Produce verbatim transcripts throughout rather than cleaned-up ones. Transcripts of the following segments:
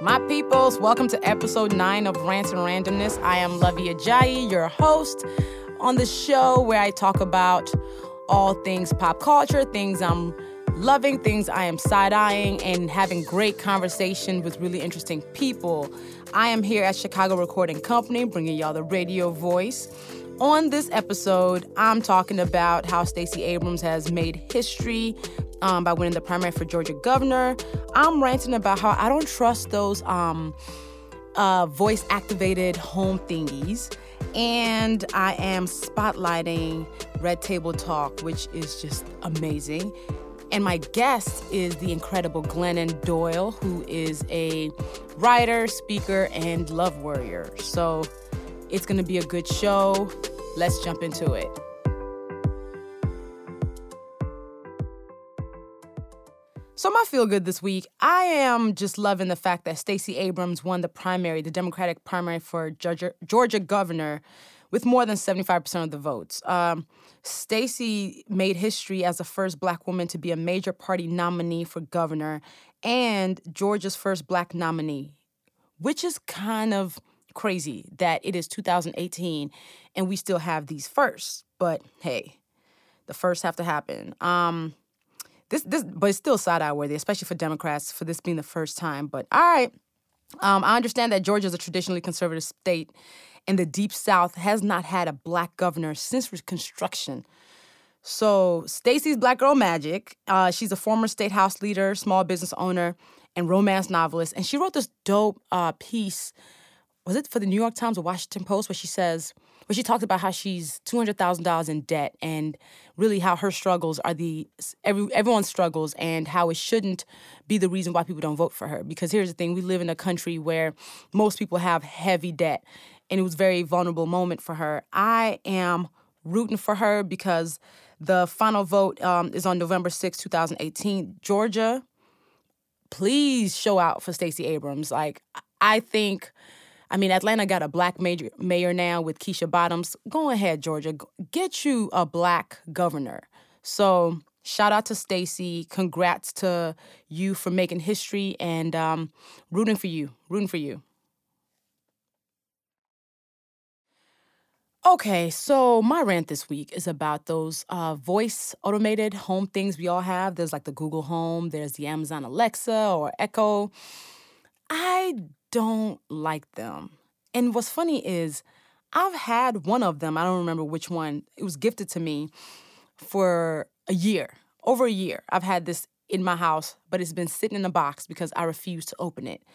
My peoples, welcome to episode nine of Rants and Randomness. I am Lovey Ajayi, your host on the show where I talk about all things pop culture, things I'm loving, things I am side-eyeing, and having great conversation with really interesting people. I am here at Chicago Recording Company, bringing y'all the radio voice. On this episode, I'm talking about how Stacey Abrams has made history um, by winning the primary for Georgia governor. I'm ranting about how I don't trust those um, uh, voice-activated home thingies. And I am spotlighting Red Table Talk, which is just amazing. And my guest is the incredible Glennon Doyle, who is a writer, speaker, and love warrior. So it's going to be a good show. Let's jump into it. So my feel good this week, I am just loving the fact that Stacey Abrams won the primary, the Democratic primary for Georgia, Georgia governor, with more than seventy-five percent of the votes. Um, Stacey made history as the first black woman to be a major party nominee for governor and Georgia's first black nominee, which is kind of crazy that it is two thousand eighteen and we still have these firsts. But hey, the firsts have to happen. Um, this, this, but it's still side-eye worthy, especially for Democrats, for this being the first time. But all right, um, I understand that Georgia is a traditionally conservative state, and the Deep South has not had a black governor since Reconstruction. So Stacey's Black Girl Magic. Uh, she's a former state house leader, small business owner, and romance novelist. And she wrote this dope uh, piece, was it for the New York Times or Washington Post, where she says, where she talks about how she's two hundred thousand dollars in debt and really how her struggles are the, every, everyone's struggles and how it shouldn't be the reason why people don't vote for her. Because here's the thing, we live in a country where most people have heavy debt. And it was a very vulnerable moment for her. I am rooting for her because the final vote um, is on November sixth, twenty eighteen. Georgia, please show out for Stacey Abrams. Like, I think, I mean, Atlanta got a black major, mayor now with Keisha Bottoms. Go ahead, Georgia. Get you a black governor. So shout out to Stacey. Congrats to you for making history and um, rooting for you. Rooting for you. Okay, so my rant this week is about those uh, voice automated home things we all have. There's like the Google Home, there's the Amazon Alexa or Echo. I don't like them. And what's funny is I've had one of them. I don't remember which one. It was gifted to me for a year, over a year. I've had this in my house, but it's been sitting in a box because I refuse to open it.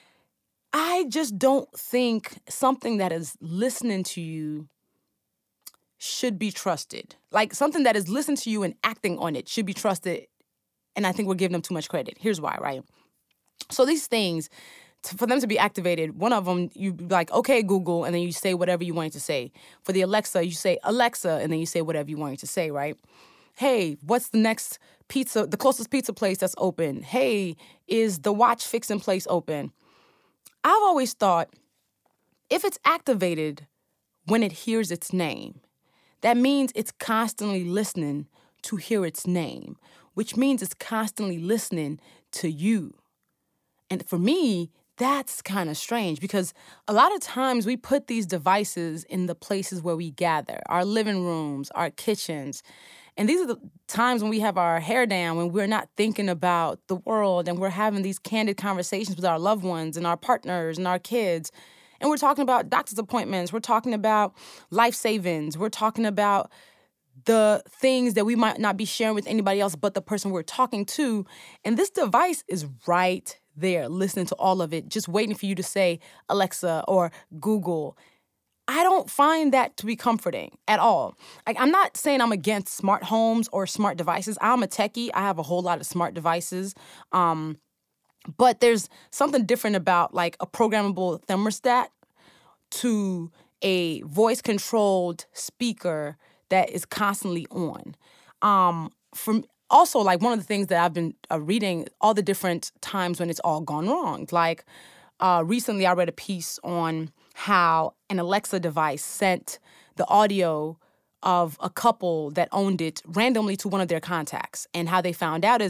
I just don't think something that is listening to you should be trusted. Like, something that is listening to you and acting on it should be trusted, and I think we're giving them too much credit. Here's why, right? So these things, to, for them to be activated, one of them, you be like, okay, Google, and then you say whatever you want it to say. For the Alexa, you say, Alexa, and then you say whatever you want it to say, right? Hey, what's the next pizza, the closest pizza place that's open? Hey, is the watch fixing place open? I've always thought, if it's activated when it hears its name, that means it's constantly listening to hear its name, which means it's constantly listening to you. And for me, that's kind of strange because a lot of times we put these devices in the places where we gather, our living rooms, our kitchens. And these are the times when we have our hair down, when we're not thinking about the world and we're having these candid conversations with our loved ones and our partners and our kids. And we're talking about doctor's appointments. We're talking about life savings. We're talking about the things that we might not be sharing with anybody else but the person we're talking to. And this device is right there, listening to all of it, just waiting for you to say Alexa or Google. I don't find that to be comforting at all. Like, I'm not saying I'm against smart homes or smart devices. I'm a techie. I have a whole lot of smart devices. Um, but there's something different about like a programmable thermostat to a voice-controlled speaker that is constantly on. Um, from also, like, one of the things that I've been uh, reading, all the different times when it's all gone wrong. Like, uh, recently I read a piece on how an Alexa device sent the audio of a couple that owned it randomly to one of their contacts. And how they found out is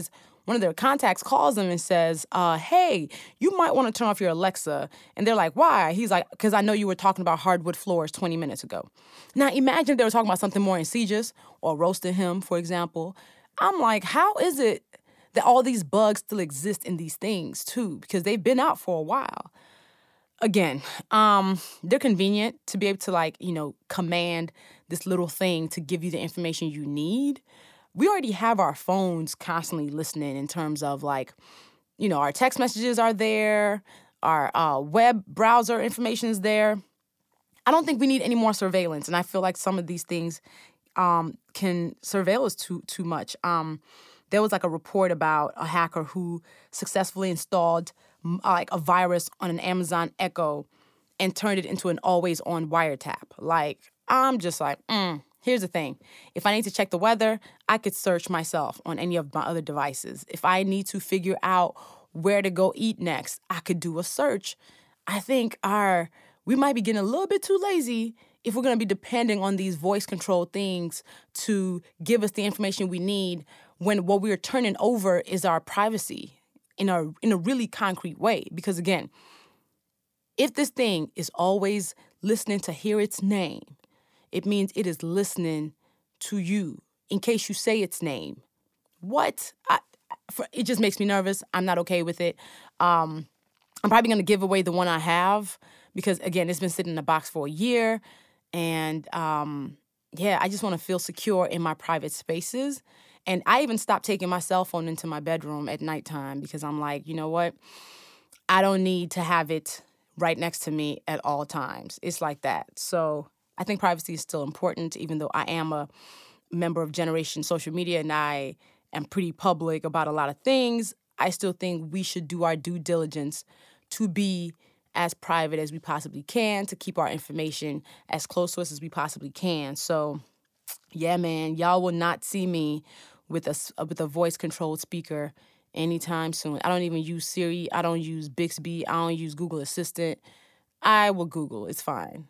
one of their contacts calls them and says, uh, hey, you might want to turn off your Alexa. And they're like, why? He's like, because I know you were talking about hardwood floors twenty minutes ago. Now, imagine if they were talking about something more insidious or roasting him, for example. I'm like, how is it that all these bugs still exist in these things, too? Because they've been out for a while. Again, um, they're convenient to be able to, like, you know, command this little thing to give you the information you need. We already have our phones constantly listening in terms of, like, you know, our text messages are there, our uh, web browser information is there. I don't think we need any more surveillance, and I feel like some of these things um, can surveil us too too much. Um, there was like a report about a hacker who successfully installed like a virus on an Amazon Echo and turned it into an always-on wiretap. Like, I'm just like, mm. Here's the thing. If I need to check the weather, I could search myself on any of my other devices. If I need to figure out where to go eat next, I could do a search. I think our we might be getting a little bit too lazy if we're going to be depending on these voice-controlled things to give us the information we need when what we're turning over is our privacy in a in a really concrete way. Because, again, if this thing is always listening to hear its name, it means it is listening to you in case you say its name. What? I, for, it just makes me nervous. I'm not okay with it. Um, I'm probably going to give away the one I have because, again, it's been sitting in a box for a year. And, um, yeah, I just want to feel secure in my private spaces. And I even stopped taking my cell phone into my bedroom at nighttime because I'm like, you know what? I don't need to have it right next to me at all times. It's like that. So I think privacy is still important, even though I am a member of Generation Social Media and I am pretty public about a lot of things. I still think we should do our due diligence to be as private as we possibly can, to keep our information as close to us as we possibly can. So, yeah, man, y'all will not see me with a, with a voice-controlled speaker anytime soon. I don't even use Siri. I don't use Bixby. I don't use Google Assistant. I will Google. It's fine.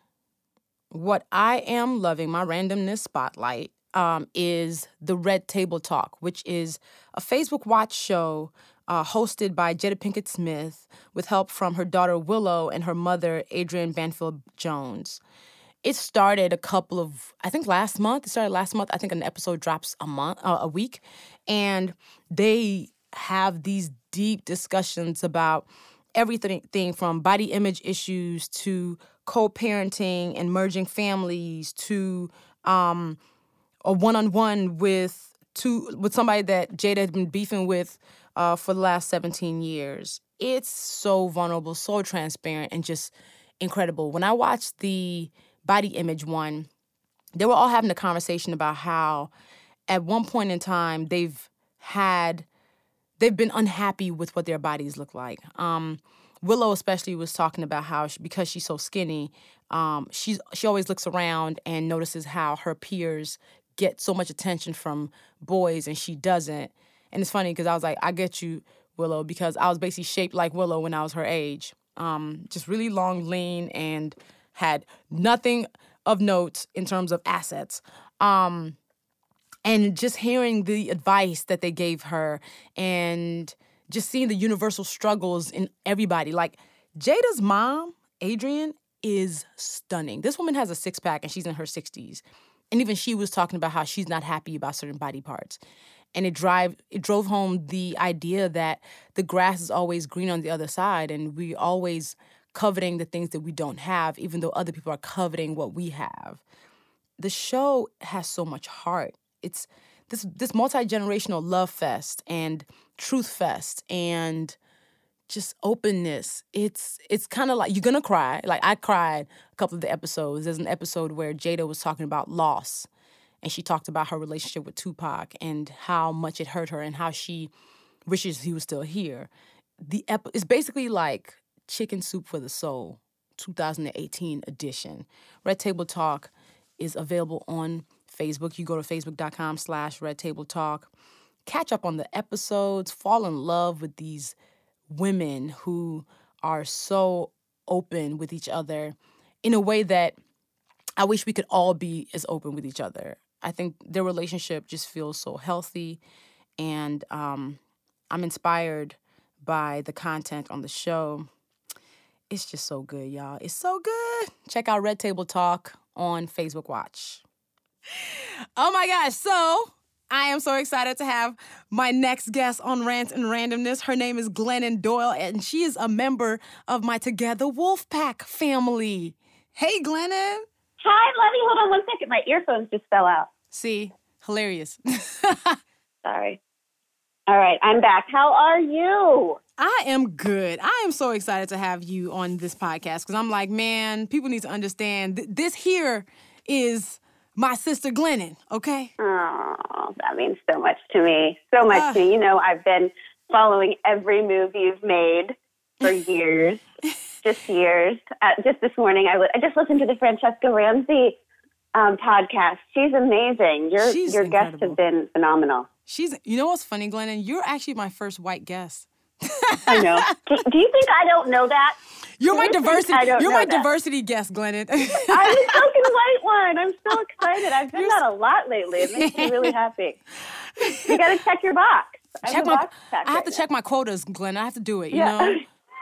What I am loving, my randomness spotlight, um, is the Red Table Talk, which is a Facebook Watch show uh, hosted by Jada Pinkett Smith with help from her daughter Willow and her mother, Adrienne Banfield Jones. It started a couple of, I think last month. It started last month. I think an episode drops a month, uh, a week. And they have these deep discussions about everything from body image issues to co-parenting and merging families to um, a one-on-one with two, with somebody that Jada had been beefing with uh, for the last seventeen years. It's so vulnerable, so transparent, and just incredible. When I watched the body image one, they were all having a conversation about how at one point in time they've had, they've been unhappy with what their bodies look like. Um, Willow especially was talking about how she, because she's so skinny, um, she's she always looks around and notices how her peers get so much attention from boys and she doesn't. And it's funny because I was like, I get you, Willow, because I was basically shaped like Willow when I was her age. Um, just really long, lean, and had nothing of note in terms of assets. Um, and just hearing the advice that they gave her and just seeing the universal struggles in everybody. Like, Jada's mom, Adrienne, is stunning. This woman has a six-pack and she's in her sixties. And even she was talking about how she's not happy about certain body parts. And it drive it drove home the idea that the grass is always green on the other side, and we always coveting the things that we don't have, even though other people are coveting what we have. The show has so much heart. It's this this multi-generational love fest and truth fest and just openness. It's it's kind of like, you're gonna cry. Like, I cried a couple of the episodes. There's an episode where Jada was talking about loss, and she talked about her relationship with Tupac and how much it hurt her and how she wishes he was still here. The ep- it's basically like Chicken Soup for the Soul, two thousand eighteen edition. Red Table Talk is available on Facebook. You go to facebook.com slash Red Table Talk. Catch up on the episodes. Fall in love with these women who are so open with each other in a way that I wish we could all be as open with each other. I think their relationship just feels so healthy, and um, I'm inspired by the content on the show. It's just so good, y'all. It's so good. Check out Red Table Talk on Facebook Watch. Oh my gosh. So I am so excited to have my next guest on Rants and Randomness. Her name is Glennon Doyle, and she is a member of my Together Wolfpack family. Hey, Glennon. Hi, Lovey. Hold on one second. My earphones just fell out. See? Hilarious. Sorry. All right, I'm back. How are you? I am good. I am so excited to have you on this podcast because I'm like, man, people need to understand th- this here is my sister Glennon, okay? Oh, that means so much to me. So much uh, to me. You know, I've been following every move you've made for years, just years. Uh, just this morning, I, w- I just listened to the Francesca Ramsey um, podcast. She's amazing. Your She's your incredible. guests have been phenomenal. She's, you know what's funny, Glennon? You're actually my first white guest. I know. Do, do you think I don't know that? You're my diversity. You're my that? diversity guest, Glennon. I'm the token white one. I'm so excited. I've done you're that a lot lately. It makes me really happy. You got to check your box. Check my. Box I have right to now. check my quotas, Glennon. I have to do it. You yeah. know.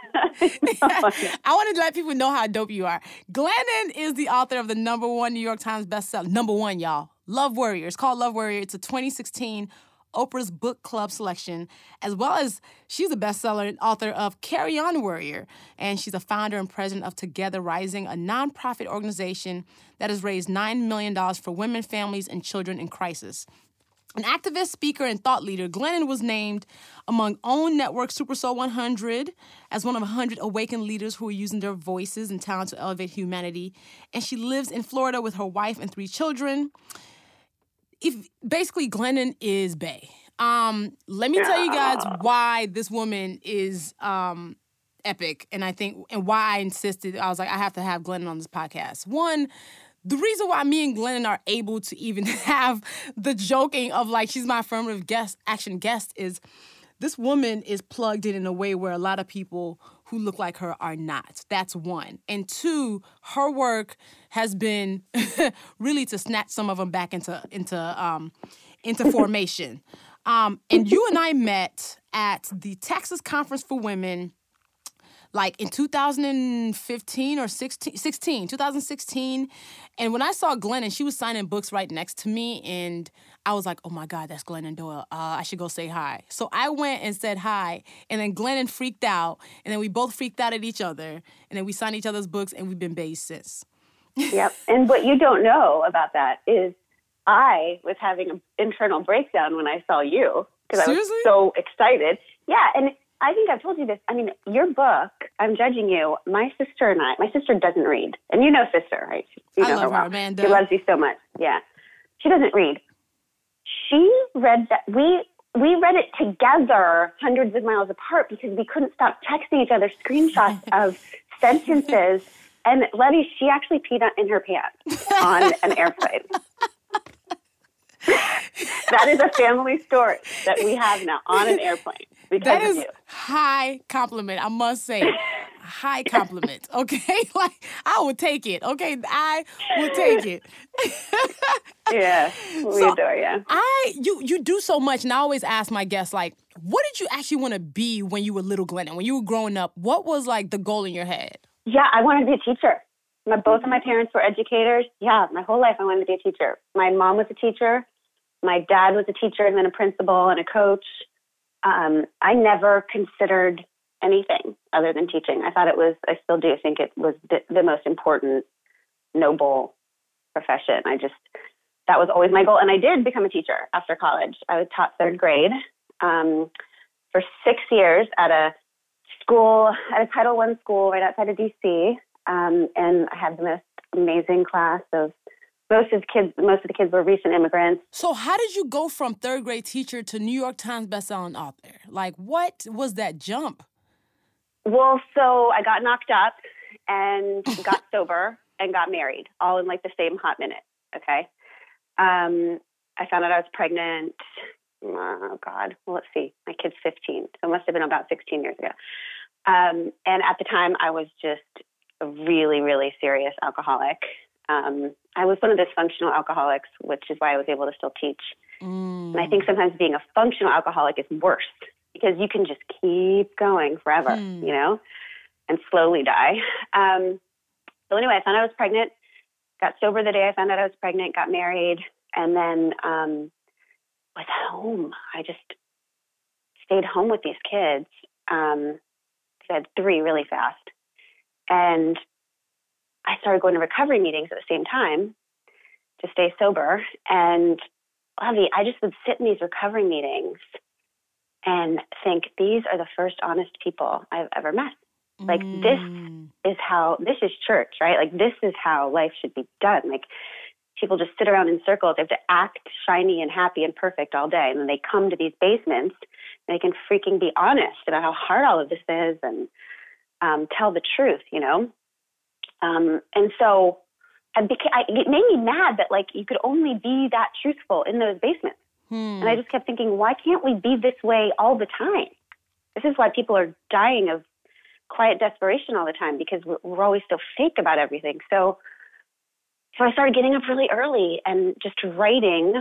I want to let people know how dope you are. Glennon is the author of the number one New York Times bestseller. Number one, y'all. Love Warrior. It's called Love Warrior. It's a twenty sixteen Oprah's Book Club selection, as well as she's a bestseller and author of Carry On Warrior, and she's a founder and president of Together Rising, a nonprofit organization that has raised nine million dollars for women, families, and children in crisis. An activist, speaker, and thought leader, Glennon was named among OWN Network Super Soul one hundred as one of one hundred awakened leaders who are using their voices and talent to elevate humanity, and she lives in Florida with her wife and three children. If basically Glennon is bae. Um, let me tell you guys why this woman is um, epic, and I think and why I insisted. I was like, I have to have Glennon on this podcast. One, the reason why me and Glennon are able to even have the joking of like she's my affirmative guest, action guest, is this woman is plugged in in a way where a lot of people who look like her are not. That's one. And two, her work has been really to snatch some of them back into into um, into formation. Um, and you and I met at the Texas Conference for Women, like in two thousand fifteen or sixteen, sixteen, two thousand sixteen. And when I saw Glennon, she was signing books right next to me, and I was like, oh my God, that's Glennon Doyle. Uh, I should go say hi. So I went and said hi, and then Glennon freaked out, and then we both freaked out at each other, and then we signed each other's books, and we've been baes since. Yep. And what you don't know about that is I was having an internal breakdown when I saw you because I was so excited. Yeah, and I think I've told you this. I mean, your book, I'm judging you. My sister and I, my sister doesn't read. And you know sister, right? You know I love her, well. her, Amanda. She loves you so much. Yeah. She doesn't read. She read that. We we read it together hundreds of miles apart because we couldn't stop texting each other screenshots of sentences. And Letty, she actually peed in her pants on an airplane. That is a family story that we have now on an airplane. That is you. high compliment, I must say. High compliment, okay? Like, I will take it, okay? I will take it. Yeah, we so adore you. I, you, you do so much, and I always ask my guests, like, what did you actually want to be when you were little, Glennon? When you were growing up, what was, like, the goal in your head? Yeah, I wanted to be a teacher. My, both of my parents were educators. Yeah, my whole life I wanted to be a teacher. My mom was a teacher. My dad was a teacher and then a principal and a coach. Um, I never considered anything other than teaching. I thought it was, I still do think it was the, the most important, noble profession. I just, that was always my goal. And I did become a teacher after college. I was taught third grade um, for six years at a school, at a Title One school right outside of D C. Um, and I had the most amazing class of Most of the kids, most of the kids were recent immigrants. So how did you go from third grade teacher to New York Times bestselling author? Like, what was that jump? Well, so I got knocked up and got sober and got married, all in like the same hot minute. Okay. Um, I found out I was pregnant. Oh God. Well, let's see. My kid's fifteen, so it must have been about sixteen years ago. Um, and at the time, I was just a really, really serious alcoholic. Um, I was one of those functional alcoholics, which is why I was able to still teach. Mm. And I think sometimes being a functional alcoholic is worse because you can just keep going forever, Hmm. you know, and slowly die. Um, so anyway, I found out I was pregnant, got sober the day I found out I was pregnant, got married, and then um, was home. I just stayed home with these kids. Um, I had three really fast. And I started going to recovery meetings at the same time to stay sober. And Avi, I just would sit in these recovery meetings and think, these are the first honest people I've ever met. Like, this Mm. is how, this is church, right? Like, this is how life should be done. Like, people just sit around in circles. They have to act shiny and happy and perfect all day. And then they come to these basements and they can freaking be honest about how hard all of this is and um, tell the truth, you know? Um, and so I beca- I, it made me mad that, like, you could only be that truthful in those basements. Hmm. And I just kept thinking, why can't we be this way all the time? This is why people are dying of quiet desperation all the time, because we're, we're always so fake about everything. So, so I started getting up really early and just writing.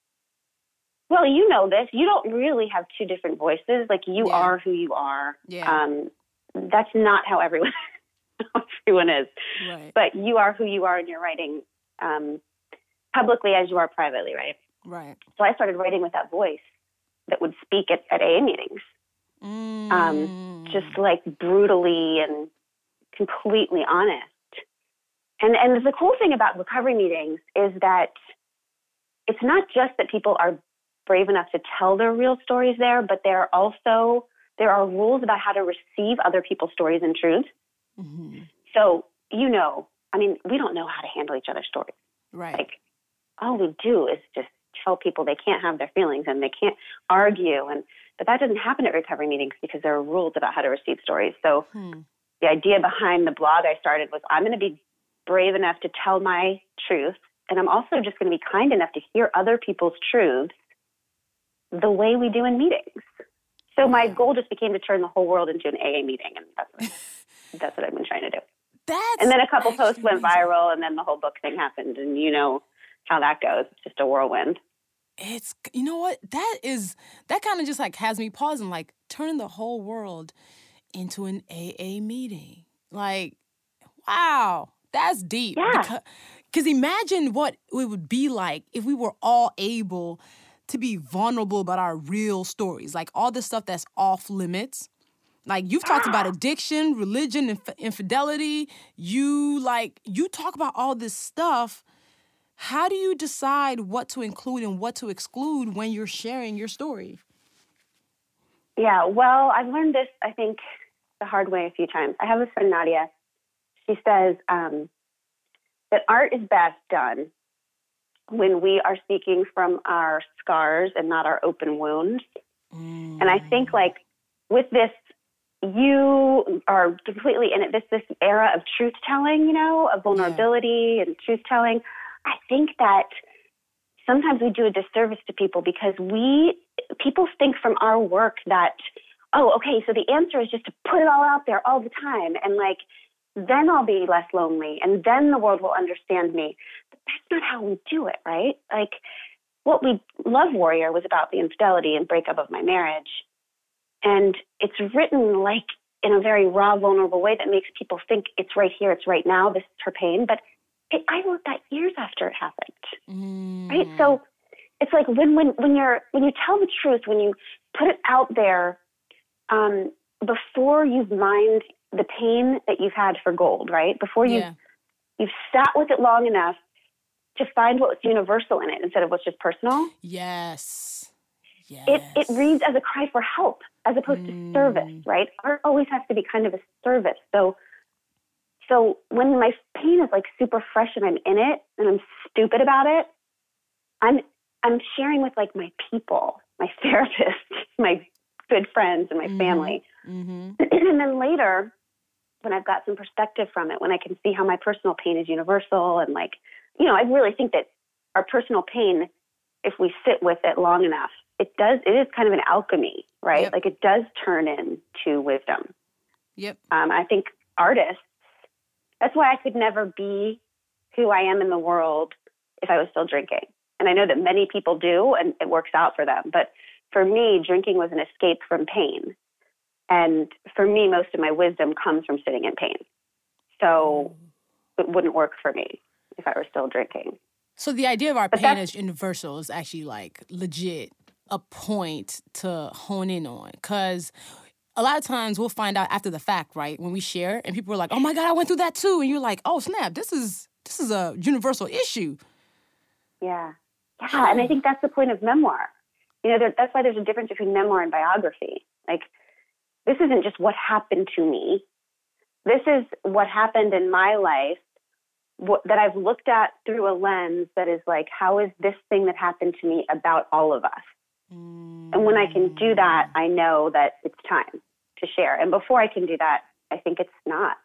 Well, you know this. You don't really have two different voices. Like, you Yeah. are who you are. Yeah. Um, that's not how everyone everyone is. Right. But you are who you are, and you're writing um, publicly as you are privately, right? Right. So I started writing with that voice that would speak at, at A A meetings, Mm. um, just like brutally and completely honest. And and the cool thing about recovery meetings is that it's not just that people are brave enough to tell their real stories there, but there are also, there are rules about how to receive other people's stories and truths. Mm-hmm. So, you know, I mean, we don't know how to handle each other's stories. Right. Like, all we do is just tell people they can't have their feelings and they can't argue. And but that doesn't happen at recovery meetings because there are rules about how to receive stories. So Hmm. the idea behind the blog I started was, I'm going to be brave enough to tell my truth, and I'm also just going to be kind enough to hear other people's truths the way we do in meetings. So my goal just became to turn the whole world into an A A meeting, and that's what, that's what I've been trying to do. That's And then a couple actually posts went amazing. viral, and then the whole book thing happened, and you know how that goes. It's just a whirlwind. It's, you know what? That is, that kind of just like has me pausing, like turning the whole world into an A A meeting. Like, wow, that's deep. Yeah. Because, because imagine what it would be like if we were all able to be vulnerable about our real stories, like all the stuff that's off limits. Like, you've talked about addiction, religion, inf- infidelity. You, like, you talk about all this stuff. How do you decide what to include and what to exclude when you're sharing your story? Yeah, well, I've learned this, I think, the hard way a few times. I have a friend, Nadia. She says um, that art is best done when we are speaking from our scars and not our open wounds. Mm. And I think, like, with this, you are completely in it. This this era of truth telling, you know, of vulnerability yeah. and truth telling. I think that sometimes we do a disservice to people because we people think from our work that, oh, okay, so the answer is just to put it all out there all the time, and like then I'll be less lonely, and then the world will understand me. But that's not how we do it, right? Like, what we Love Warrior was about the infidelity and breakup of my marriage. And it's written like in a very raw, vulnerable way that makes people think it's right here, it's right now, this is her pain. But it, I wrote that years after it happened, Mm. right? So it's like when when when you're when you tell the truth, when you put it out there, um, before you've mined the pain that you've had for gold, right? Before you Yeah. you've sat with it long enough to find what's universal in it instead of what's just personal. Yes. Yes. It it reads as a cry for help as opposed Mm. to service, right? Art always has to be kind of a service. So so when my pain is like super fresh and I'm in it and I'm stupid about it, I'm I'm sharing with like my people, my therapist, my good friends and my Mhm. family. Mm-hmm. And then later, when I've got some perspective from it, when I can see how my personal pain is universal and like, you know, I really think that our personal pain, if we sit with it long enough, it does, it is kind of an alchemy, right? Yep. Like it does turn into wisdom. Yep. Um, I think artists, that's why I could never be who I am in the world if I was still drinking. And I know that many people do, and it works out for them. But for me, drinking was an escape from pain. And for me, most of my wisdom comes from sitting in pain. So it wouldn't work for me if I were still drinking. So the idea of our But pain that's- as universal is actually like legit a point to hone in on. Because a lot of times we'll find out after the fact, right? When we share and people are like, oh my God, I went through that too. And you're like, oh snap, this is this is a universal issue. Yeah. Yeah, and I think that's the point of memoir. You know, there, that's why there's a difference between memoir and biography. Like, this isn't just what happened to me. This is what happened in my life what, that I've looked at through a lens that is like, how is this thing that happened to me about all of us? Mm. And when I can do that, I know that it's time to share. And before I can do that, I think it's not.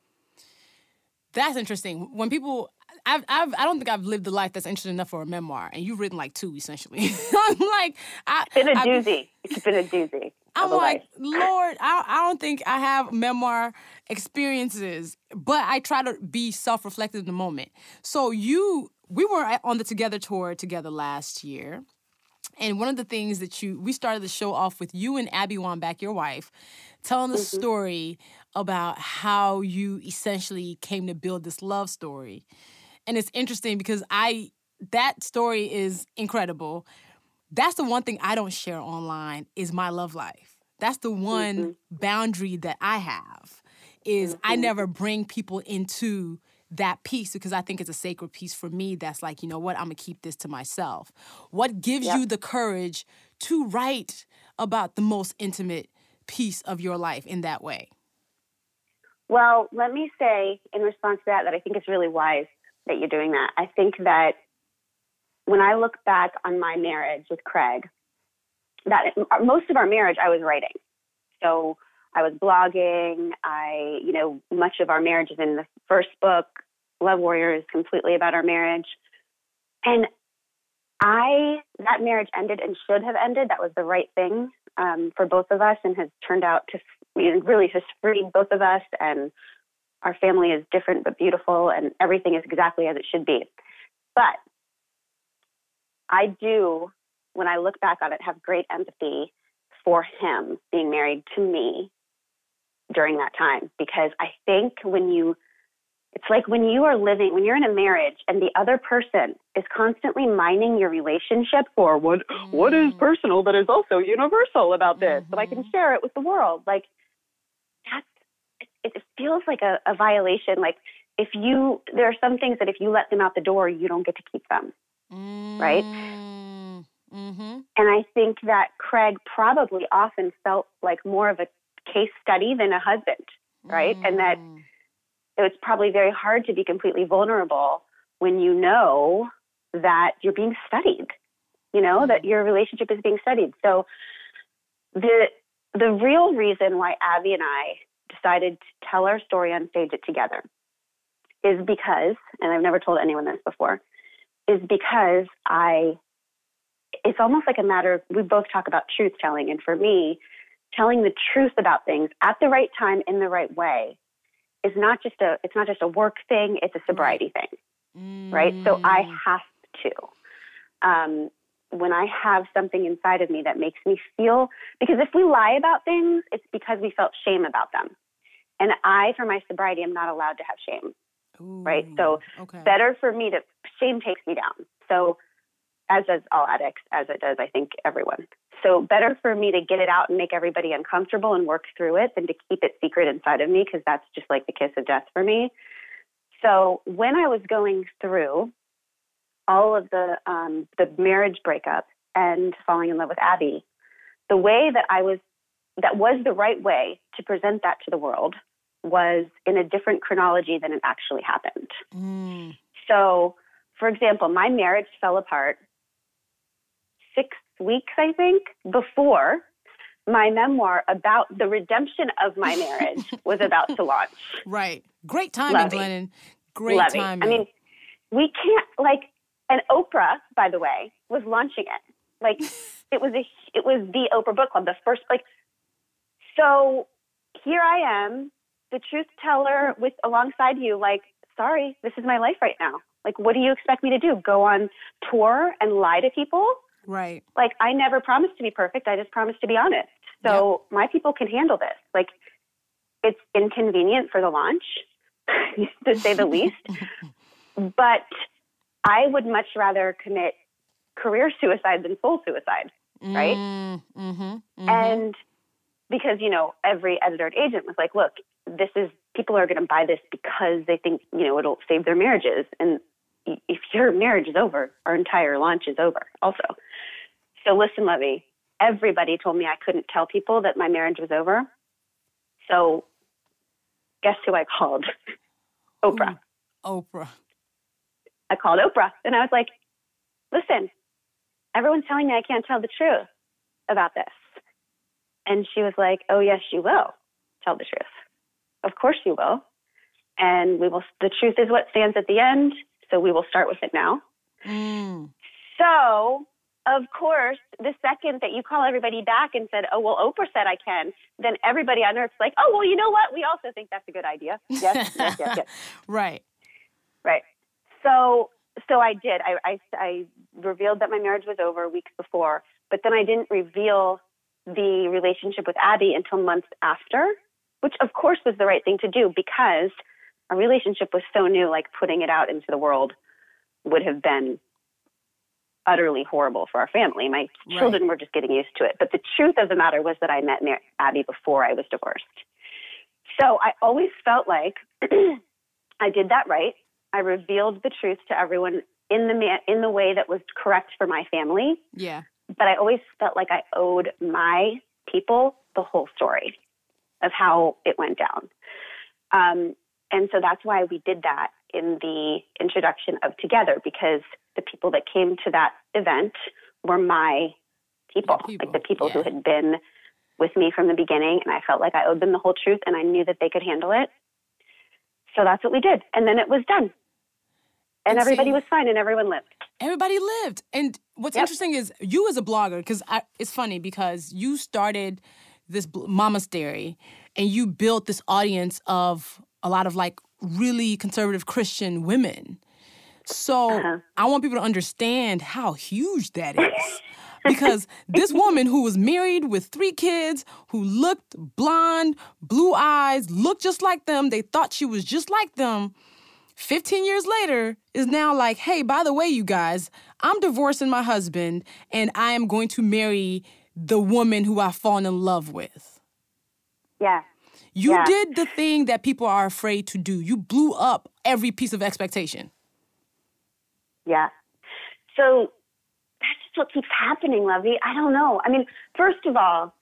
That's interesting. When people, I've, I've, I don't think I've lived a life that's interesting enough for a memoir, and you've written like two, essentially. I'm like, I, it's been a I, doozy. It's been a doozy. I'm like, Lord, I, I don't think I have memoir experiences, but I try to be self-reflective in the moment. So you, we were on the Together tour together last year. And one of the things that you, we started the show off with you and Abby Wambach, your wife, telling the mm-hmm. story about how you essentially came to build this love story. And it's interesting because I, that story is incredible. That's the one thing I don't share online is my love life. That's the one mm-hmm. boundary that I have is mm-hmm. I never bring people into that piece because I think it's a sacred piece for me that's like, you know what, I'm going to keep this to myself. What gives yep. you the courage to write about the most intimate piece of your life in that way? Well, let me say in response to that, that I think it's really wise that you're doing that. I think that when I look back on my marriage with Craig, that most of our marriage I was writing. So I was blogging. I, you know, much of our marriage is in the first book. Love Warrior is completely about our marriage. And I, that marriage ended and should have ended. That was the right thing um, for both of us and has turned out to you know, really just free both of us. And our family is different but beautiful and everything is exactly as it should be. But I do, when I look back on it, have great empathy for him being married to me during that time. Because I think when you, it's like when you are living, when you're in a marriage and the other person is constantly mining your relationship for what, mm-hmm. what is personal but is also universal about this, mm-hmm. but I can share it with the world. Like, that's, it, it feels like a, a violation. Like, if you, there are some things that if you let them out the door, you don't get to keep them. Mm-hmm. Right? Mm-hmm. And I think that Craig probably often felt like more of a case study than a husband, right? Mm. And that it was probably very hard to be completely vulnerable when you know that you're being studied, you know, mm. that your relationship is being studied. So the the real reason why Abby and I decided to tell our story on Stage It Together is because, and I've never told anyone this before, is because I, it's almost like a matter of, we both talk about truth telling. And for me, telling the truth about things at the right time in the right way is not just a, it's not just a work thing, it's a sobriety thing, mm. right? So I have to. Um, when I have something inside of me that makes me feel, because if we lie about things, it's because we felt shame about them. And I, for my sobriety, am not allowed to have shame. Ooh, right? So okay. better for me to, shame takes me down. So as does all addicts, as it does, I think, everyone. So better for me to get it out and make everybody uncomfortable and work through it than to keep it secret inside of me, because that's just like the kiss of death for me. So when I was going through all of the um, the marriage breakup and falling in love with Abby, the way that I was, that was the right way to present that to the world was in a different chronology than it actually happened. Mm. So, for example, my marriage fell apart six weeks, I think, before my memoir about the redemption of my marriage was about to launch. Right. Great timing, Lovey. Glennon. Great Lovey. timing. I mean, we can't, like, and Oprah, by the way, was launching it. Like, it was a, it was the Oprah Book Club, the first, like, so here I am, the truth teller with alongside you, like, sorry, this is my life right now. Like, what do you expect me to do? Go on tour and lie to people? Right. Like, I never promised to be perfect. I just promised to be honest. So yep. my people can handle this. Like, it's inconvenient for the launch, to say the least. But I would much rather commit career suicide than soul suicide, right? Mm-hmm, mm-hmm. And because, you know, every editor and agent was like, look, this is, people are going to buy this because they think, you know, it'll save their marriages. And if your marriage is over, our entire launch is over also. So listen, Levy, everybody told me I couldn't tell people that my marriage was over. So guess who I called? Oprah. Ooh, Oprah. I called Oprah and I was like, listen, everyone's telling me I can't tell the truth about this. And she was like, oh, yes, you will tell the truth. Of course you will. And we will, the truth is what stands at the end. So we will start with it now. Mm. So, of course, the second that you call everybody back and said, oh, well, Oprah said I can, then everybody on earth's like, oh, well, you know what? We also think that's a good idea. Yes, yes, yes, yes. Right. Right. So, so I did. I, I, I revealed that my marriage was over weeks before, but then I didn't reveal the relationship with Abby until months after, which of course was the right thing to do because our relationship was so new, like putting it out into the world would have been utterly horrible for our family. My right. children were just getting used to it. But the truth of the matter was that I met Mar- Abby before I was divorced. So I always felt like I did that right. I revealed the truth to everyone in the ma- in the way that was correct for my family. Yeah. But I always felt like I owed my people the whole story of how it went down. Um, and so that's why we did that in the introduction of Together, because the people that came to that event were my people, people. like the people yeah. who had been with me from the beginning. And I felt like I owed them the whole truth and I knew that they could handle it. So that's what we did. And then it was done. And, and everybody see, was fine and everyone lived. Everybody lived. And what's yep. interesting is you as a blogger, because it's funny because you started this Mama's Dairy and you built this audience of a lot of like really conservative Christian women. So uh-huh. I want people to understand how huge that is. Because this woman who was married with three kids, who looked blonde, blue eyes, looked just like them, they thought she was just like them, fifteen years later is now like, hey, by the way, you guys, I'm divorcing my husband and I am going to marry the woman who I've fallen in love with. Yeah. You yeah. did the thing that people are afraid to do. You blew up every piece of expectation. Yeah. So that's just what keeps happening, Lovey. I don't know. I mean, first of all,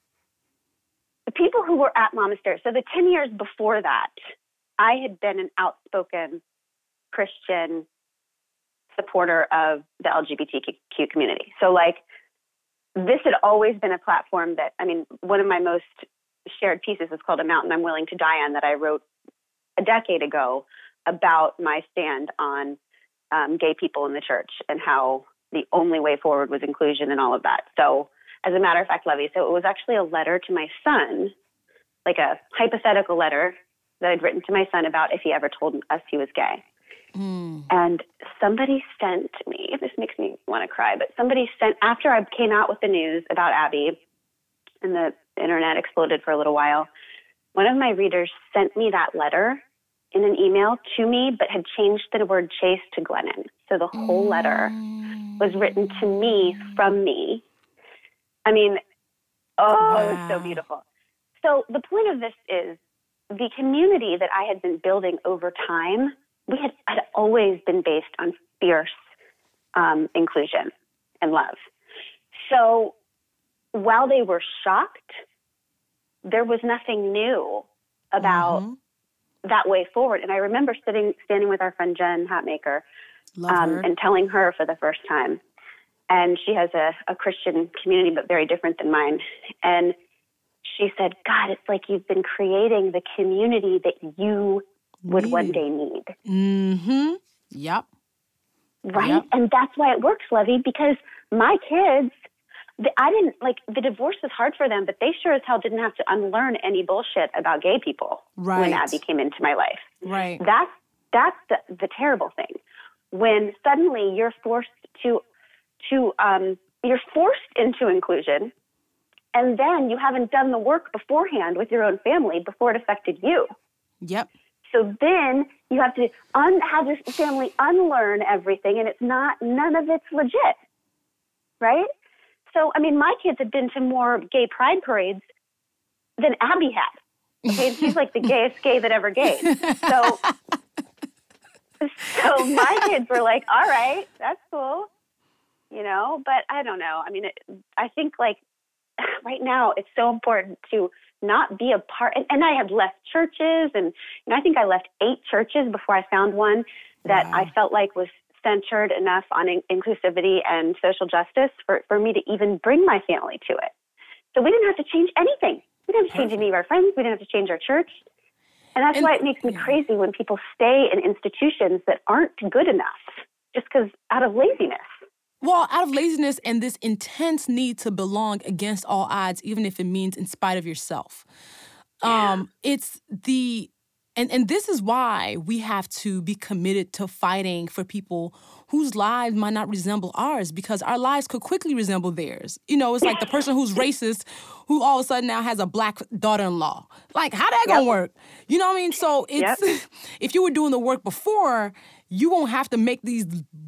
the people who were at Mama's Dairy, so the ten years before that, I had been an outspoken Christian supporter of the L G B T Q community. So, like, this had always been a platform that, I mean, one of my most shared pieces is called A Mountain I'm Willing to Die On that I wrote a decade ago about my stand on um, gay people in the church and how the only way forward was inclusion and all of that. So, as a matter of fact, Levy, so it was actually a letter to my son, like a hypothetical letter that I'd written to my son about if he ever told us he was gay. Mm. And somebody sent me, this makes me want to cry, but somebody sent, after I came out with the news about Abby and the internet exploded for a little while, one of my readers sent me that letter in an email to me, but had changed the word Chase to Glennon. So the whole mm. letter was written to me from me. I mean, oh, wow. It was so beautiful. So the point of this is the community that I had been building over time, we had, had always been based on fierce um, inclusion and love. So while they were shocked, there was nothing new about mm-hmm. that way forward. And I remember sitting, standing with our friend Jen Hatmaker um, and telling her for the first time, and she has a, a Christian community, but very different than mine. And she said, God, it's like you've been creating the community that you would need. One day need. Mm-hmm. Yep. Right? Yep. And that's why it works, Levy, because my kids, the, I didn't, like, the divorce was hard for them, but they sure as hell didn't have to unlearn any bullshit about gay people right. when Abby came into my life. Right. That's, that's the, the terrible thing. When suddenly you're forced to, to um, you're forced into inclusion, and then you haven't done the work beforehand with your own family before it affected you. Yep. So then you have to un- have your family unlearn everything, and it's not, none of it's legit, right? So, I mean, my kids have been to more gay pride parades than Abby had. Okay, and she's like the gayest gay that ever gayed. So, so my kids were like, all right, that's cool, you know, but I don't know. I mean, it, I think like right now it's so important to not be a part. And, and I had left churches, and you know, I think I left eight churches before I found one that wow. I felt like was centered enough on in- inclusivity and social justice for, for me to even bring my family to it. So we didn't have to change anything. We didn't have to change any of our friends. We didn't have to change our church. And that's and, why it makes me crazy when people stay in institutions that aren't good enough just because out of laziness. Well, out of laziness and this intense need to belong against all odds, even if it means in spite of yourself. Yeah. Um, it's the, and, and this is why we have to be committed to fighting for people whose lives might not resemble ours, because our lives could quickly resemble theirs. You know, it's like the person who's racist who all of a sudden now has a black daughter-in-law. Like, how that yep. gonna work? You know what I mean? So it's yep. if you were doing the work before, you won't have to make these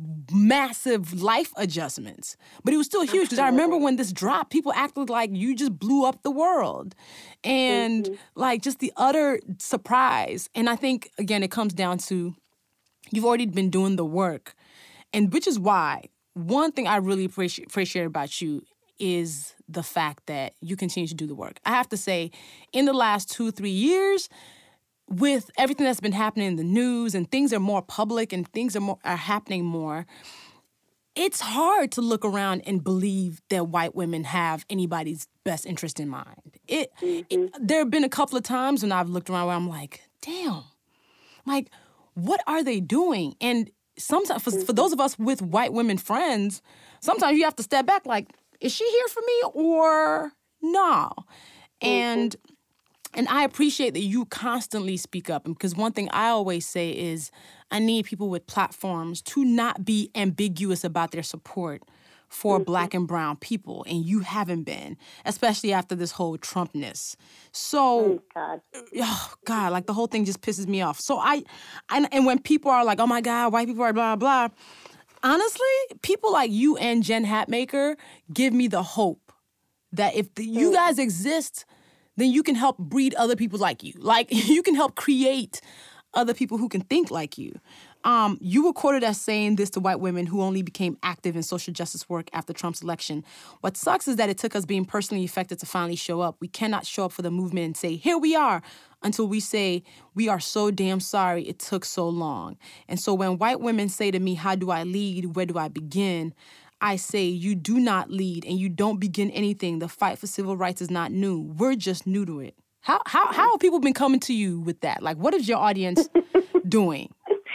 massive life adjustments. But it was still huge because I remember when this dropped, people acted like you just blew up the world. And mm-hmm. like just the utter surprise. And I think, again, it comes down to you've already been doing the work. And which is why one thing I really appreciate, appreciate about you is the fact that you continue to do the work. I have to say, in the last two, three years, with everything that's been happening in the news and things are more public and things are more are happening more, it's hard to look around and believe that white women have anybody's best interest in mind. It, mm-hmm. it there have been a couple of times when I've looked around where I'm like, damn, like, what are they doing? And sometimes, for, for those of us with white women friends, sometimes you have to step back like, is she here for me or no? And and I appreciate that you constantly speak up. Because one thing I always say is I need people with platforms to not be ambiguous about their support for mm-hmm. Black and brown people. And you haven't been, especially after this whole Trumpness. So, oh, God. oh, God, like the whole thing just pisses me off. So I, and, and when people are like, oh, my God, white people are blah, blah, blah. Honestly, people like you and Jen Hatmaker give me the hope that if the, you guys exist, then you can help breed other people like you. Like, you can help create other people who can think like you. Um, you were quoted as saying this to white women who only became active in social justice work after Trump's election. What sucks is that it took us being personally affected to finally show up. We cannot show up for the movement and say, here we are, until we say, we are so damn sorry it took so long. And so when white women say to me, how do I lead? Where do I begin? I say, you do not lead and you don't begin anything. The fight for civil rights is not new. We're just new to it. How how how have people been coming to you with that? Like, what is your audience doing?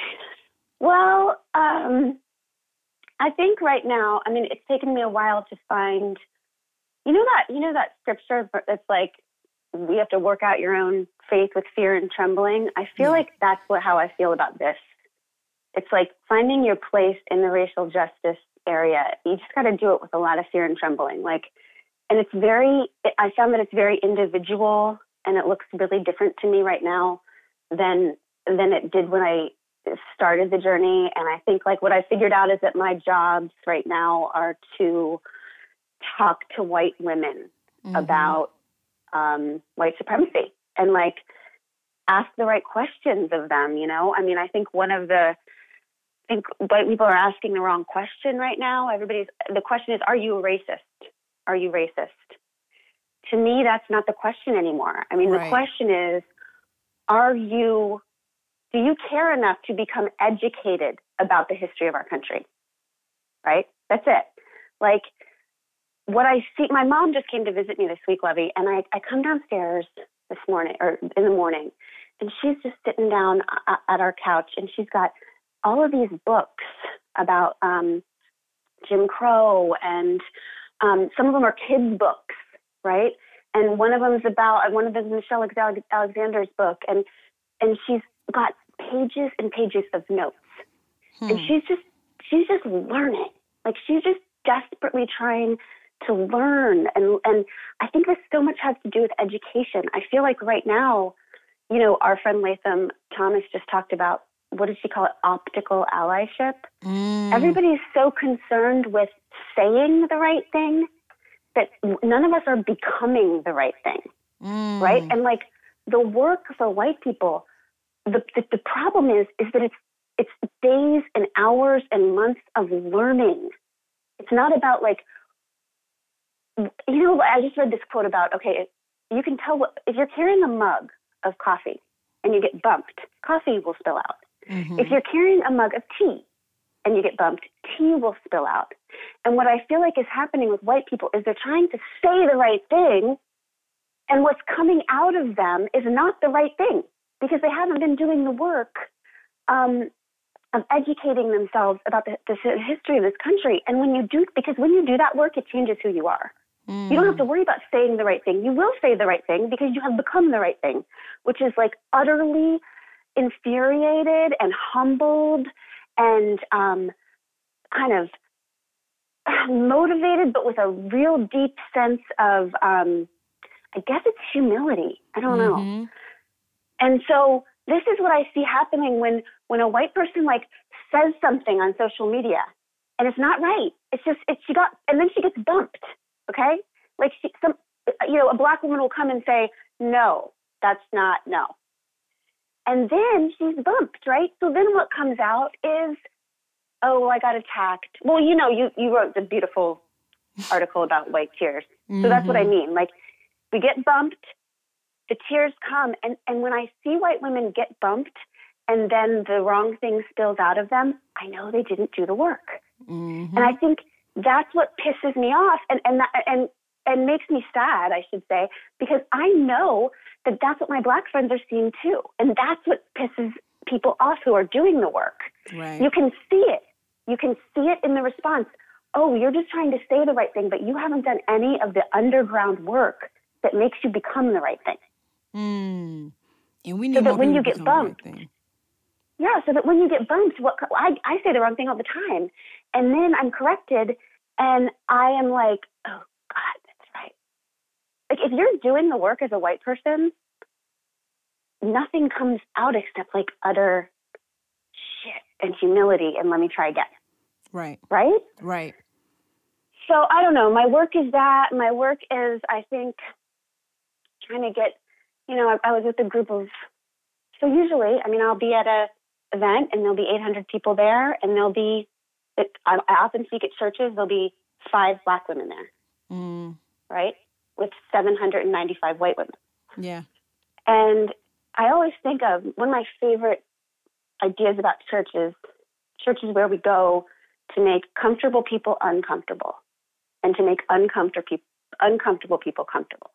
Well, um, I think right now, I mean, it's taken me a while to find, you know that you know that scripture that's like, we have to work out your own faith with fear and trembling. I feel yeah. like that's what how I feel about this. It's like finding your place in the racial justice area. You just got to do it with a lot of fear and trembling. Like, and it's very, I found that it's very individual, and it looks really different to me right now than than it did when I started the journey. And I think like what I figured out is that my jobs right now are to talk to white women mm-hmm. about um, white supremacy and like ask the right questions of them. You know, I mean, I think one of the I think white people are asking the wrong question right now. Everybody's, the question is, are you a racist? Are you racist? To me, that's not the question anymore. I mean, right. the question is, are you, do you care enough to become educated about the history of our country? Right? That's it. Like, what I see, my mom just came to visit me this week, Levy, and I, I come downstairs this morning, or in the morning, and she's just sitting down at our couch, and she's got all of these books about um, Jim Crow, and um, some of them are kids' books, right? And one of them is about, one of them is Michelle Alexander's book, and and she's got pages and pages of notes, hmm. and she's just she's just learning, like she's just desperately trying to learn. And, and I think this so much has to do with education. I feel like right now, you know, our friend Latham Thomas just talked about, what did she call it? Optical allyship. Mm. Everybody is so concerned with saying the right thing that none of us are becoming the right thing, mm. right? And like the work for white people, the, the the problem is is that it's it's days and hours and months of learning. It's not about like, you know, I just read this quote about, okay, you can tell what, if you're carrying a mug of coffee and you get bumped, coffee will spill out. Mm-hmm. If you're carrying a mug of tea and you get bumped, tea will spill out. And what I feel like is happening with white people is they're trying to say the right thing, and what's coming out of them is not the right thing because they haven't been doing the work um, of educating themselves about the, the history of this country. And when you do, because when you do that work, it changes who you are. Mm. You don't have to worry about saying the right thing. You will say the right thing because you have become the right thing, which is like utterly infuriated and humbled and um, kind of motivated, but with a real deep sense of, um, I guess it's humility. I don't mm-hmm. know. And so this is what I see happening when, when a white person like says something on social media and it's not right. It's just, it's, she got, and then she gets bumped. Okay. Like she, some, you know, a black woman will come and say, no, that's not, no. And then she's bumped, right? So then what comes out is, oh, I got attacked. Well, you know, you, you wrote the beautiful article about white tears. Mm-hmm. So that's what I mean. Like, we get bumped, the tears come, and, and when I see white women get bumped and then the wrong thing spills out of them, I know they didn't do the work. Mm-hmm. And I think that's what pisses me off and, and, that, and, and makes me sad, I should say, because I know that that's what my black friends are seeing too. And that's what pisses people off who are doing the work. Right. You can see it. You can see it in the response. Oh, you're just trying to say the right thing, but you haven't done any of the underground work that makes you become the right thing. Mm. And we need so more that when you to get bumped, right yeah, so that when you get bumped, what I, I say the wrong thing all the time, and then I'm corrected, and I am like, oh God, that's right. Like if you're doing the work as a white person, nothing comes out except like utter shit and humility and let me try again. Right. Right? Right. So I don't know. My work is that. My work is, I think, trying to get, you know, I, I was with a group of, so usually, I mean, I'll be at a event and there'll be eight hundred people there and there'll be, it, I, I often speak at churches, there'll be five black women there. Mm. Right? With seven hundred ninety-five white women. Yeah. And I always think of one of my favorite ideas about churches, churches where we go to make comfortable people uncomfortable and to make uncomfortable people, uncomfortable people comfortable.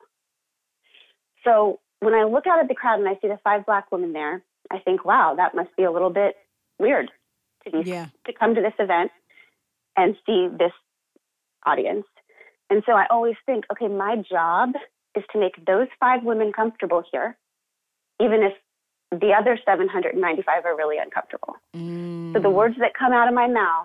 So when I look out at the crowd and I see the five black women there, I think, wow, that must be a little bit weird to be, yeah. to come to this event and see this audience. And so I always think, okay, my job is to make those five women comfortable here, even if the other seven hundred ninety-five are really uncomfortable. Mm. So the words that come out of my mouth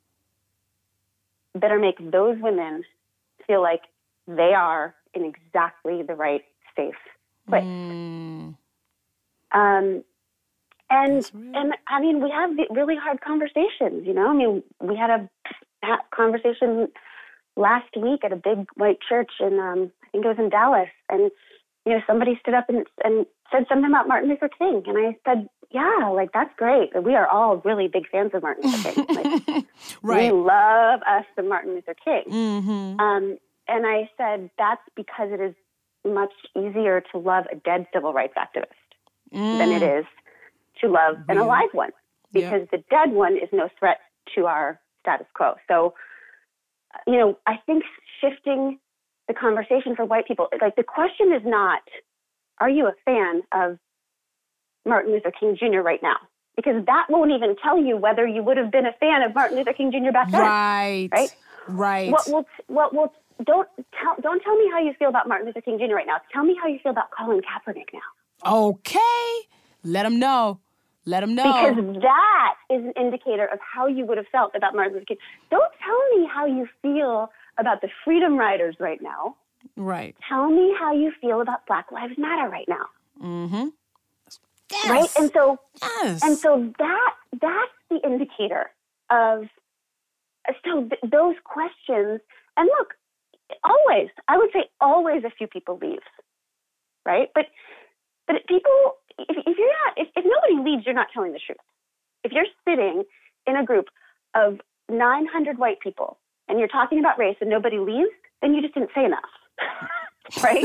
better make those women feel like they are in exactly the right, safe place. Mm. Um, and, and I mean, we have the really hard conversations, you know? I mean, we had a conversation last week at a big white church in, um, I think it was in Dallas, and you know, somebody stood up and, and said something about Martin Luther King. And I said, yeah, like, that's great. We are all really big fans of Martin Luther King. Like, right. We love us some Martin Luther King. Mm-hmm. Um, and I said, that's because it is much easier to love a dead civil rights activist mm. than it is to love yeah. an alive one. Because yeah. the dead one is no threat to our status quo. So, you know, I think shifting the conversation for white people, like the question is not, are you a fan of Martin Luther King Junior right now? Because that won't even tell you whether you would have been a fan of Martin Luther King Junior back then. Right. Right. Right. What will, what will, don't tell, don't tell me how you feel about Martin Luther King Junior right now. Tell me how you feel about Colin Kaepernick now. Okay. Let him know. Let them know. Because that is an indicator of how you would have felt about Martin Luther King. Don't tell me how you feel about the Freedom Riders right now. Right. Tell me how you feel about Black Lives Matter right now. Mm-hmm. Yes. Right? And so, yes. and so that that's the indicator of, so th- those questions, and look, always, I would say always a few people leave, right? But but people, if, if you're not, if, if nobody leaves, you're not telling the truth. If you're sitting in a group of nine hundred white people and you're talking about race and nobody leaves, then you just didn't say enough, right?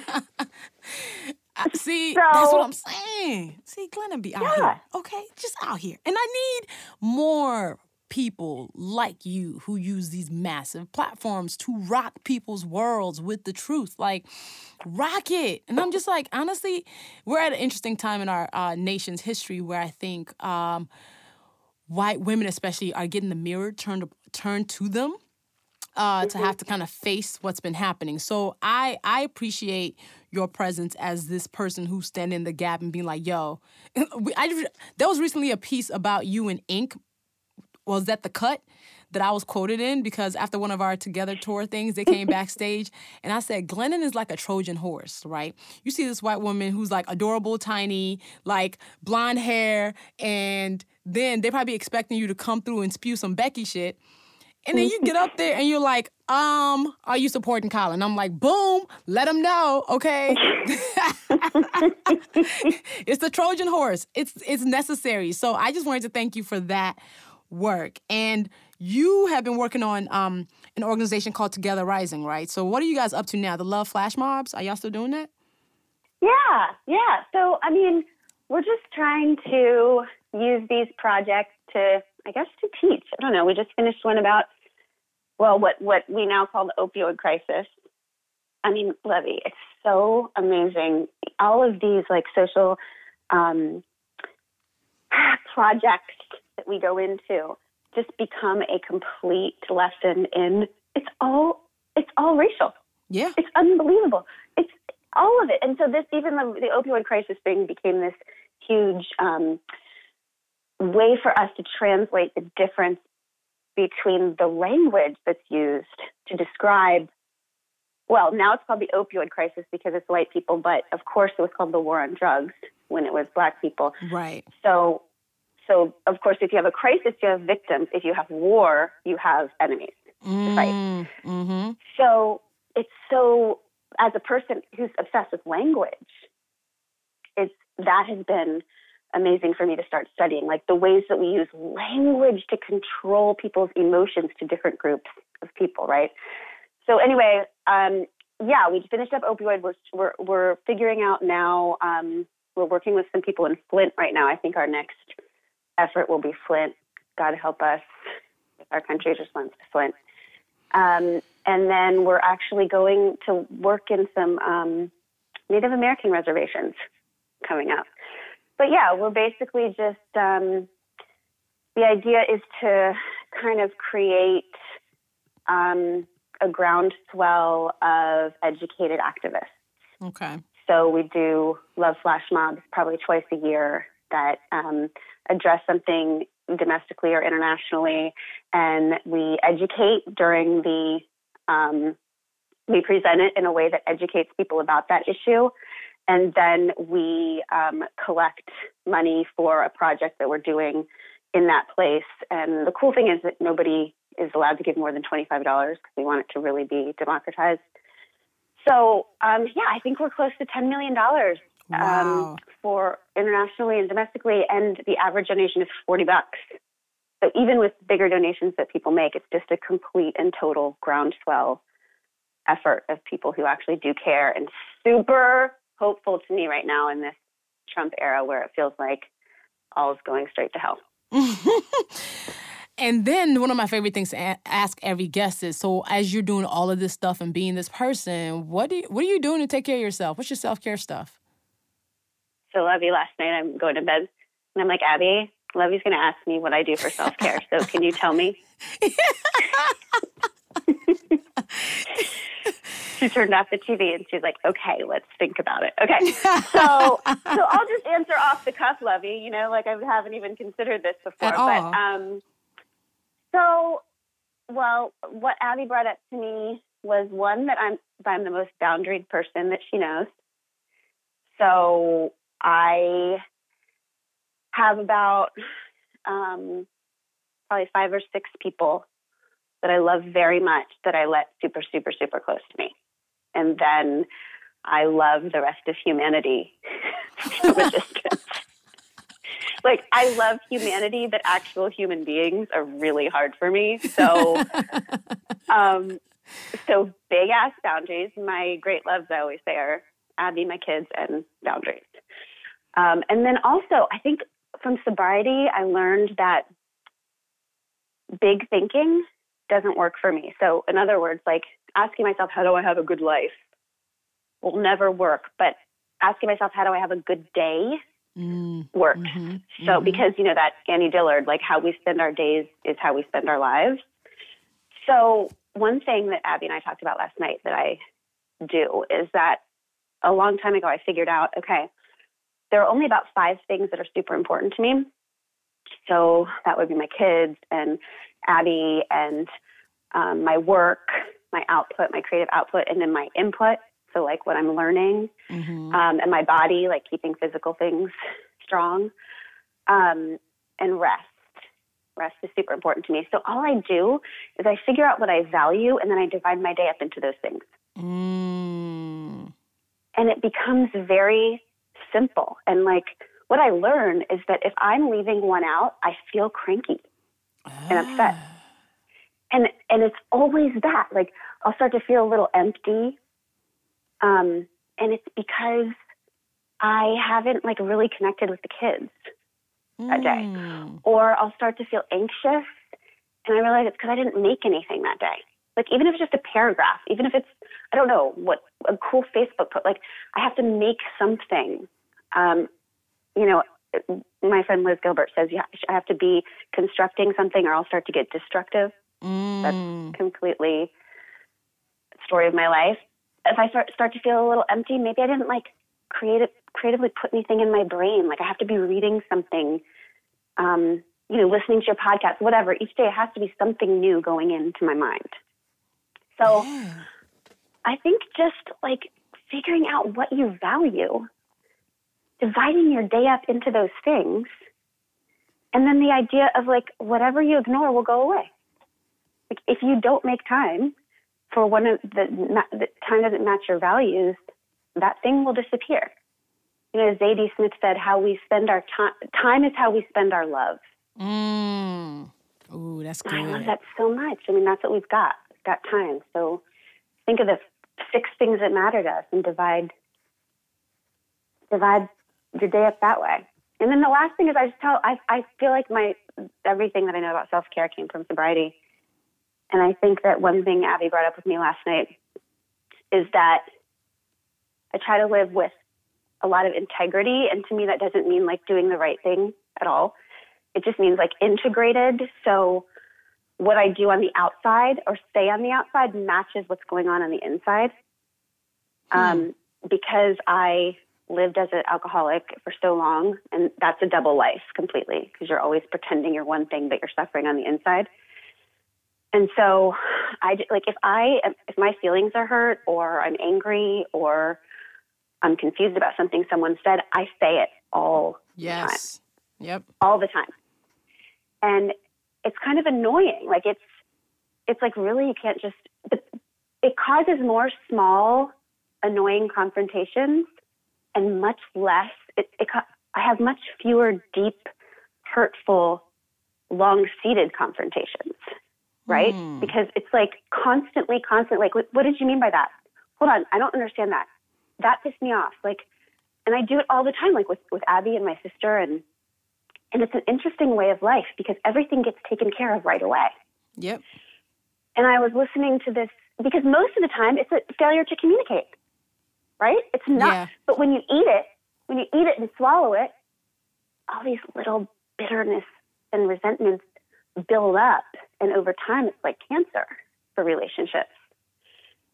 See, so, that's what I'm saying. See, Glenna be out yeah. here, okay? Just out here. And I need more people like you who use these massive platforms to rock people's worlds with the truth. Like, rock it. And I'm just like, honestly, we're at an interesting time in our uh, nation's history where I think um, white women especially are getting the mirror turned, turned to them. Uh, to have to kind of face what's been happening. So I I appreciate your presence as this person who's standing in the gap and being like, yo, I, there was recently a piece about you in Ink. Was that The Cut that I was quoted in? Because after one of our Together tour things, they came backstage and I said, Glennon is like a Trojan horse, right? You see this white woman who's like adorable, tiny, like blonde hair, and then they probably expecting you to come through and spew some Becky shit. And then you get up there and you're like, um, are you supporting Colin? I'm like, boom, let him know, okay? It's the Trojan horse. It's it's necessary. So I just wanted to thank you for that work. And you have been working on um, an organization called Together Rising, right? So what are you guys up to now? The Love Flash Mobs? Are y'all still doing that? Yeah, yeah. So, I mean, we're just trying to use these projects to, I guess, to teach. I don't know. We just finished one about, well, what, what we now call the opioid crisis. I mean, Levy, it's so amazing. All of these, like, social um, projects that we go into just become a complete lesson in, it's all, it's all racial. Yeah. It's unbelievable. It's all of it. And so this, even the, the opioid crisis thing became this huge um, way for us to translate the difference between the language that's used to describe, well, now it's called the opioid crisis because it's white people, but of course it was called the war on drugs when it was black people. Right. So, so of course, if you have a crisis, you have victims. If you have war, you have enemies mm, to fight. Mm-hmm. So it's so, as a person who's obsessed with language, it's, that has been amazing for me to start studying, like the ways that we use language to control people's emotions to different groups of people, right? So anyway, um, yeah, we finished up opioid. We're, we're, we're figuring out now, um, we're working with some people in Flint right now. I think our next effort will be Flint. God help us if our country's response to Flint. Um, and then we're actually going to work in some um, Native American reservations coming up. But yeah, we're basically just, um, the idea is to kind of create um, a groundswell of educated activists. Okay. So we do Love Flash Mobs probably twice a year that um, address something domestically or internationally, and we educate during the, um, we present it in a way that educates people about that issue. And then we um, collect money for a project that we're doing in that place. And the cool thing is that nobody is allowed to give more than twenty-five dollars because we want it to really be democratized. So, um, yeah, I think we're close to ten million dollars wow. um, for internationally and domestically. And the average donation is forty bucks. So even with bigger donations that people make, it's just a complete and total groundswell effort of people who actually do care, and super hopeful to me right now in this Trump era where it feels like all is going straight to hell. And then one of my favorite things to a- ask every guest is, so as you're doing all of this stuff and being this person, what do you, what are you doing to take care of yourself? What's your self-care stuff? So Levy, last night I'm going to bed and I'm like, Abby, Levy's going to ask me what I do for self-care. So can you tell me? She turned off the T V and she's like, okay, let's think about it. Okay. So, so I'll just answer off the cuff, Lovey, you know, like I haven't even considered this before. At but, all. um, so, well, what Abby brought up to me was one that I'm, I'm the most boundaried person that she knows. So I have about, um, probably five or six people that I love very much that I let super, super, super close to me. And then I love the rest of humanity from a distance. Like, I love humanity, but actual human beings are really hard for me. So, um, so big ass boundaries. My great loves, I always say, are Abby, my kids, and boundaries. Um, and then also, I think from sobriety, I learned that big thinking doesn't work for me. So in other words, like asking myself, how do I have a good life will never work. But asking myself, how do I have a good day mm, works. Mm-hmm, so mm-hmm. because, you know, that Annie Dillard, like how we spend our days is how we spend our lives. So one thing that Abby and I talked about last night that I do is that a long time ago, I figured out, okay, there are only about five things that are super important to me. So that would be my kids and Abby and um, my work, my output, my creative output, and then my input. So like what I'm learning mm-hmm. um, and my body, like keeping physical things strong um, and rest. Rest is super important to me. So all I do is I figure out what I value and then I divide my day up into those things. Mm. And it becomes very simple. And like what I learn is that if I'm leaving one out, I feel cranky ah. and upset. And and it's always that. Like I'll start to feel a little empty. Um, and it's because I haven't like really connected with the kids mm. that day. Or I'll start to feel anxious and I realize it's because I didn't make anything that day. Like even if it's just a paragraph, even if it's, I don't know, what a cool Facebook post, like I have to make something. Um, you know, my friend Liz Gilbert says, yeah, I have to be constructing something or I'll start to get destructive. Mm. That's completely the story of my life. If I start, start to feel a little empty, maybe I didn't like creative, creatively put anything in my brain. Like I have to be reading something, um, you know, listening to your podcast, whatever. Each day it has to be something new going into my mind. So yeah. I think just like figuring out what you value, dividing your day up into those things, and then the idea of like whatever you ignore will go away. Like if you don't make time for one of the, the time doesn't match your values, that thing will disappear. You know, Zadie Smith said, "How we spend our time, time is how we spend our love." Mm. Ooh, that's good. I love that so much. I mean, that's what we've got. We've got time. So think of the six things that matter to us and divide divide your day up that way. And then the last thing is I just tell, I, I feel like my everything that I know about self-care came from sobriety. And I think that one thing Abby brought up with me last night is that I try to live with a lot of integrity. And to me, that doesn't mean like doing the right thing at all. It just means like integrated. So what I do on the outside or say on the outside matches what's going on on the inside. Hmm. Um, because I lived as an alcoholic for so long, and that's a double life completely because you're always pretending you're one thing, but you're suffering on the inside. And so I like if I if my feelings are hurt or I'm angry or I'm confused about something someone said, I say it all yes. the time. Yep. All the time. And it's kind of annoying. Like it's it's like really you can't just but it causes more small annoying confrontations and much less it, it I have much fewer deep hurtful long-seated confrontations. Right? Mm. Because it's like constantly, constantly, like, what did you mean by that? Hold on, I don't understand that. That pissed me off. Like, and I do it all the time, like with, with Abby and my sister. And, and it's an interesting way of life because everything gets taken care of right away. Yep. And I was listening to this because most of the time it's a failure to communicate, right? It's not. Yeah. But when you eat it, when you eat it and swallow it, all these little bitterness and resentments build up. And over time, it's like cancer for relationships.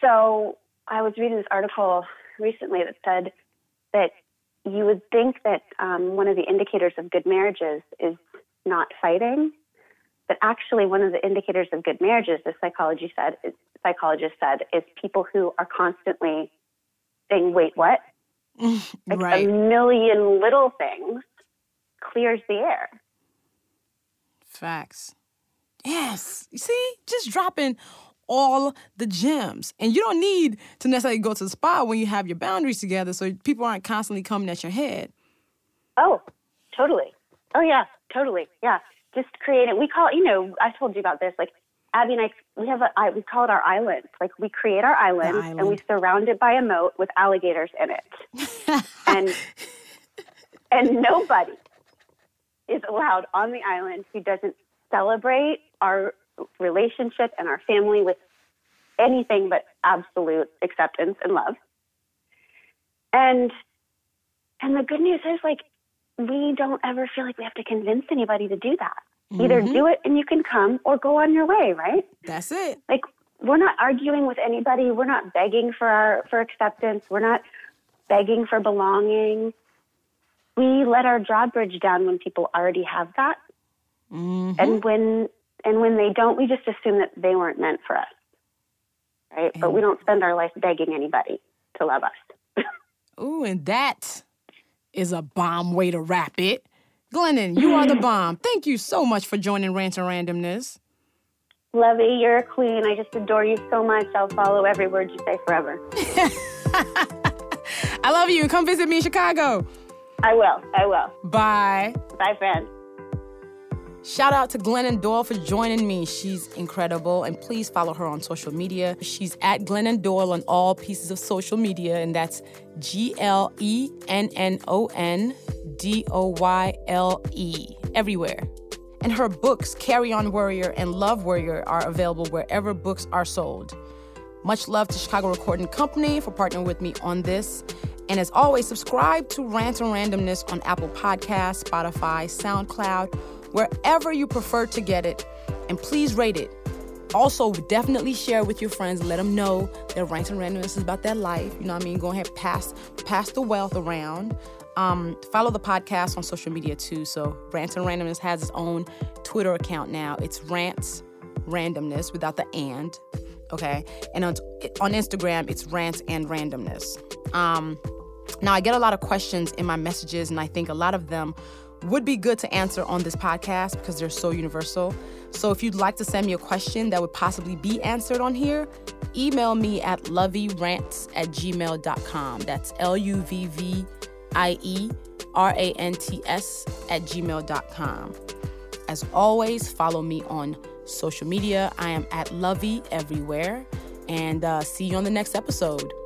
so I was reading this article recently that said that you would think that um, one of the indicators of good marriages is not fighting, but actually one of the indicators of good marriages, the psychology said, is, psychologist said, is people who are constantly saying, wait, what? Like right. a million little things clears the air. Facts. Yes. You see, just dropping all the gems. And you don't need to necessarily go to the spa when you have your boundaries together so people aren't constantly coming at your head. Oh, totally. Oh, yeah, totally. Yeah. Just create it. We call it, you know, I told you about this. Like, Abby and I, we have a, we call it our island. Like, we create our island, island. and we surround it by a moat with alligators in it. and and nobody is allowed on the island who doesn't celebrate our relationship and our family with anything but absolute acceptance and love. And and the good news is, like, we don't ever feel like we have to convince anybody to do that. Mm-hmm. Either do it and you can come, or go on your way, right? That's it. Like, we're not arguing with anybody. We're not begging for our for acceptance. We're not begging for belonging. We let our drawbridge down when people already have that. Mm-hmm. And when and when they don't, we just assume that they weren't meant for us, right? And, but we don't spend our life begging anybody to love us. Ooh, and that is a bomb way to wrap it. Glennon, you are the bomb. Thank you so much for joining Rant and Randomness. Lovey, you're a queen. I just adore you so much. I'll follow every word you say forever. I love you. Come visit me in Chicago. I will. I will. Bye. Bye, friends. Shout out to Glennon Doyle for joining me. She's incredible. And please follow her on social media. She's at Glennon Doyle on all pieces of social media. And that's G L E N N O N D O Y L E, everywhere. And her books, Carry On Warrior and Love Warrior, are available wherever books are sold. Much love to Chicago Recording Company for partnering with me on this. And as always, subscribe to Rant and Randomness on Apple Podcasts, Spotify, SoundCloud, wherever you prefer to get it. And please rate it. Also, definitely share with your friends. Let them know that Rant and Randomness is about that life. You know what I mean? Go ahead, pass, pass the wealth around. Um, follow the podcast on social media, too. So Rant and Randomness has its own Twitter account now. It's Rants Randomness without the and. Okay? And on, on Instagram, it's Rants and Randomness. Um, now, I get a lot of questions in my messages, and I think a lot of them would be good to answer on this podcast because they're so universal. So if you'd like to send me a question that would possibly be answered on here, email me at lovey-rants at gmail dot com. That's L U V V I E R A N T S at gmail dot com. As always, follow me on social media. I am at Lovey everywhere. And uh, see you on the next episode.